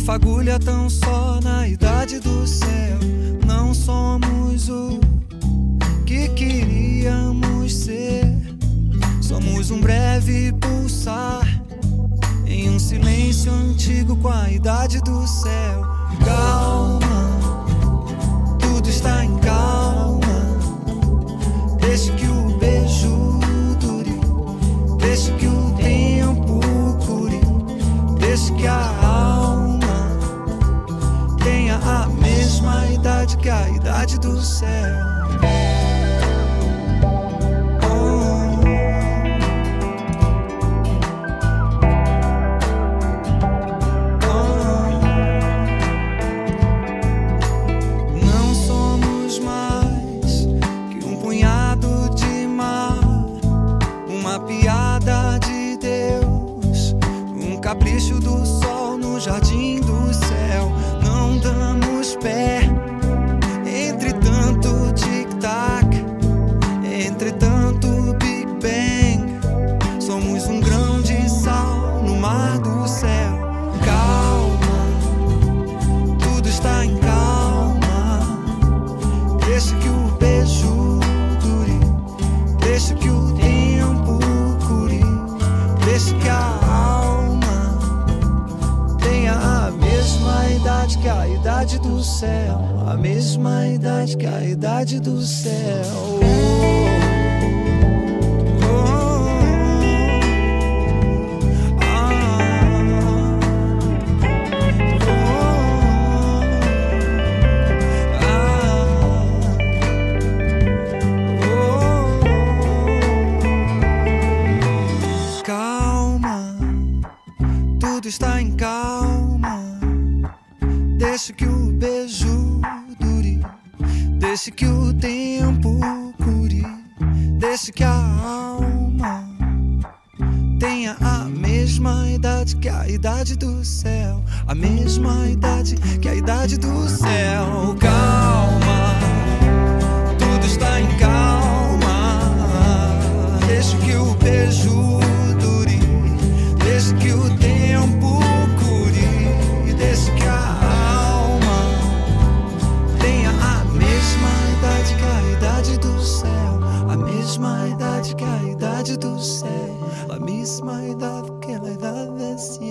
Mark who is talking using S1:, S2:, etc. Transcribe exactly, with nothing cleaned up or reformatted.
S1: fagulha tão só na idade do céu. Não somos o que queríamos ser. Somos um breve pulsar em um silêncio antigo com a idade do céu. Calma, tudo está em calma. Deixe que o beijo dure, deixe que o tempo cure, deixe que a alma tenha a mesma idade que a idade do céu. Capricho do sol no jardim do céu. Não damos pé entre tanto tic-tac, entre tanto Big Bang. Somos um grão de sal no mar do céu. Calma, tudo está em calma. Deixa que o beijo dure, deixa que o tempo cure, deixa que a a mesma idade que a idade do céu, a mesma idade que a idade do céu. Oh, oh, oh, oh. Calma, tudo está em calma. Deixe que o beijo dure, deixe que o tempo cure, deixe que a alma tenha a mesma idade que a idade do céu, a mesma idade que a idade do céu. Calma, tudo está em calma. Deixe que o beijo dure, deixe que o tempo cure, deixe que a a mesma idade que a idade do céu, a mesma idade que a idade do céu.